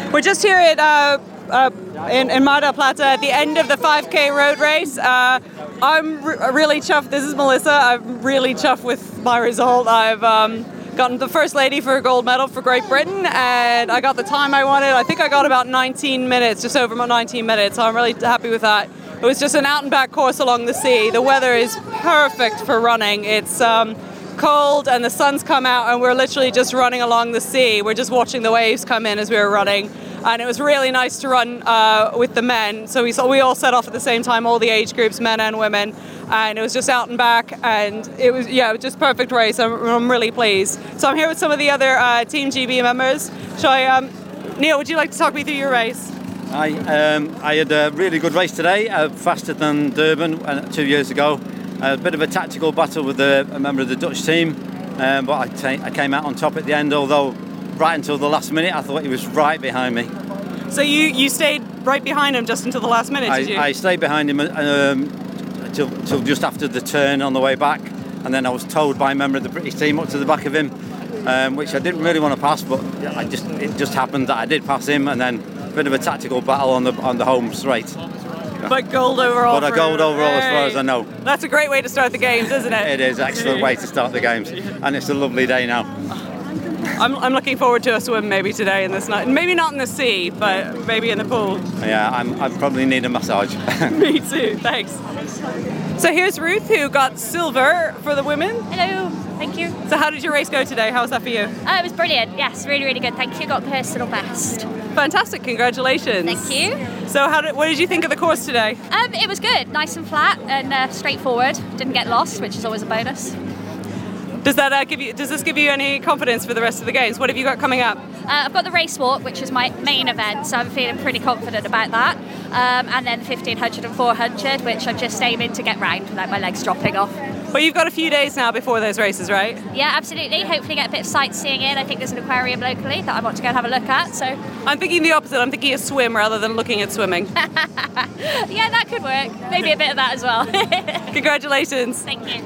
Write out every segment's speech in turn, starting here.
We're just here at in Mar del Plata at the end of the 5K road race. I'm really chuffed. This is Melissa. I'm really chuffed with my result. I've gotten the first lady for a gold medal for Great Britain, and I got the time I wanted. I think I got about 19 minutes, just over 19 minutes, so I'm really happy with that. It was just an out and back course along the sea. The weather is perfect for running. It's cold and the sun's come out and we're literally just running along the sea. We're just watching the waves come in as we were running, and it was really nice to run with the men. So we all set off at the same time, all the age groups, men and women, and it was just out and back, and it was just perfect race. I'm really pleased. So I'm here with some of the other Team GB members. Neil, would you like to talk me through your race? I had a really good race today, faster than Durban 2 years ago. A bit of a tactical battle with a member of the Dutch team, but I came out on top at the end, although right until the last minute I thought he was right behind me. So you stayed right behind him just until the last minute, did you? I stayed behind him till just after the turn on the way back, and then I was towed by a member of the British team up to the back of him, which I didn't really want to pass, but it just happened that I did pass him, and then a bit of a tactical battle on the home straight. But gold overall. But a gold overall as far as I know. That's a great way to start the games, isn't it? It is an excellent way to stard the games, and it's a lovely day now. I'm looking forward to a swim maybe today in this night. Maybe not in the sea, but maybe in the pool. Yeah, I probably need a massage. Me too, thanks. So here's Ruth, who got silver for the women. Hello, thank you. So how did your race go today? How was that for you? It was brilliant, yes, really, really good. Thank you, got personal best. Fantastic, congratulations. Thank you. So what did you think of the course today? It was good, nice and flat and straightforward. Didn't get lost, which is always a bonus. Does this give you any confidence for the rest of the games? What have you got coming up? I've got the race walk, which is my main event, so I'm feeling pretty confident about that. And then 1500 and 400, which I'm just aiming to get round without my legs dropping off. But you've got a few days now before those races, right? Yeah, absolutely. Hopefully get a bit of sightseeing in. I think there's an aquarium locally that I want to go and have a look at. So I'm thinking the opposite. I'm thinking a swim rather than looking at swimming. Yeah, that could work. Maybe a bit of that as well. Congratulations. Thank you.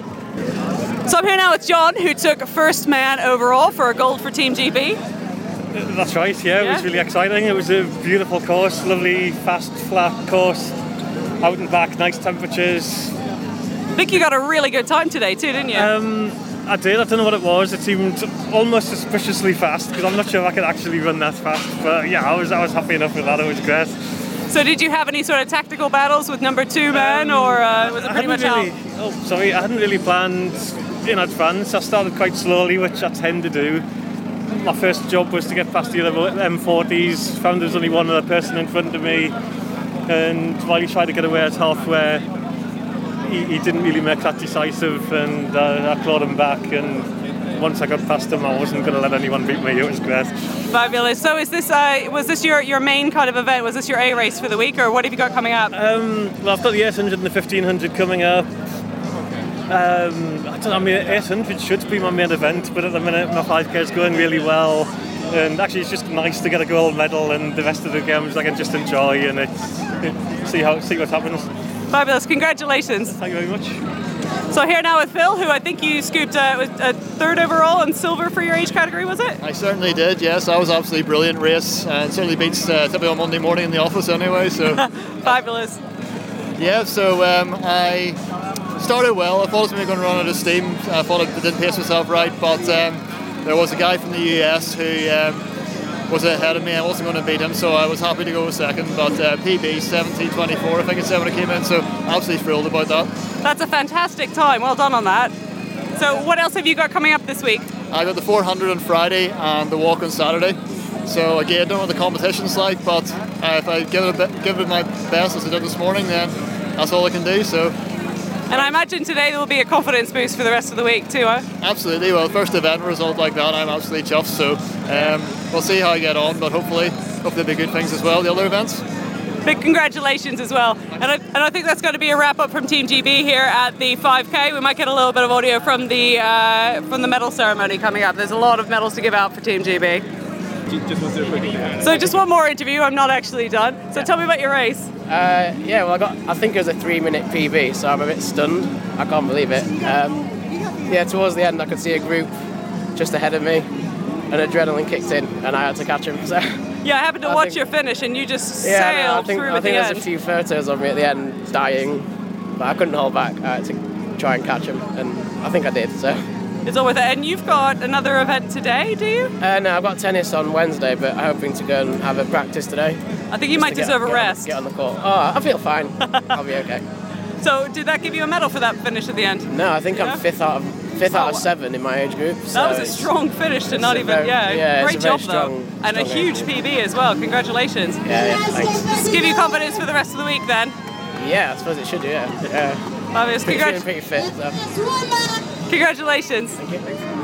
So I'm here now with John, who took first man overall for a gold for Team GB. That's right, yeah, it was really exciting. It was a beautiful course, lovely, fast, flat course, out and back, nice temperatures. I think you got a really good time today too, didn't you? I did, I don't know what it was. It seemed almost suspiciously fast, because I'm not sure if I could actually run that fast. But yeah, I was happy enough with that, it was great. So did you have any sort of tactical battles with number 2 men, or was it pretty much out? I hadn't really planned in advance. I started quite slowly, which I tend to do. My first job was to get past the other M40s, found there was only one other person in front of me, and while he tried to get away at halfway, he didn't really make that decisive, and I clawed him back, and once I got past him I wasn't going to let anyone beat me. It was great. Fabulous. So was this your main kind of event? Was this your A race for the week, or what have you got coming up? Well, I've got the 800 and the 1500 coming up. I don't know, I mean, 800 should be my main event, but at the minute my 5K is going really well, and actually it's just nice to get a gold medal, and the rest of the games I can just enjoy and see what happens. Fabulous, congratulations. Thank you very much. So here now with Phil, who I think you scooped a third overall and silver for your age category, was it? I certainly did, yes. That was an absolutely brilliant race, and certainly beats typical Monday morning in the office anyway. So fabulous. Yeah, so I started well. I thought I was going to run out of steam. I thought I didn't pace myself right, but there was a guy from the US who was ahead of me. I wasn't going to beat him, so I was happy to go second. But PB 17:24, I think it's when I came in, so absolutely thrilled about that. That's a fantastic time. Well done on that. So what else have you got coming up this week? I got the 400 on Friday and the walk on Saturday. So again, I don't know what the competition's like, but if I give it my best as I did this morning, then that's all I can do. So. And I imagine today there will be a confidence boost for the rest of the week too, huh? Absolutely. Well, first event result like that, I'm absolutely chuffed. So we'll see how I get on, but hopefully there'll be good things as well, the other events. Big congratulations as well. And I think that's going to be a wrap up from Team GB here at the 5K. We might get a little bit of audio from the medal ceremony coming up. There's a lot of medals to give out for Team GB. So just one more interview, I'm not actually done. So tell me about your race. I think it was a 3-minute PB, so I'm a bit stunned. I can't believe it. Towards the end I could see a group just ahead of me, and adrenaline kicked in and I had to catch him. So Yeah, I happened to I watch think- your finish, and you just Yeah, sailed no, through I at think the there's end. a few photos of me at the end dying, but I couldn't hold back. I had to try and catch him, and I think I did. So. It's all worth it. And you've got another event today, do you? No, I've got tennis on Wednesday, but I'm hoping to go and have a practice today. I think you might deserve a rest. Get on the court. Oh, I feel fine. I'll be okay. So, did that give you a medal for that finish at the end? No, I think Yeah? I'm fifth out of 7 in my age group. So That was a strong finish to not a even. very- yeah, great it's a very job though, and a strong huge age. PB as well. Congratulations. Yeah, thanks. Does it give you confidence for the rest of the week then? Yeah, I suppose it should do. Yeah. Fabulous. Feeling pretty fit. So. Congratulations. Thank you.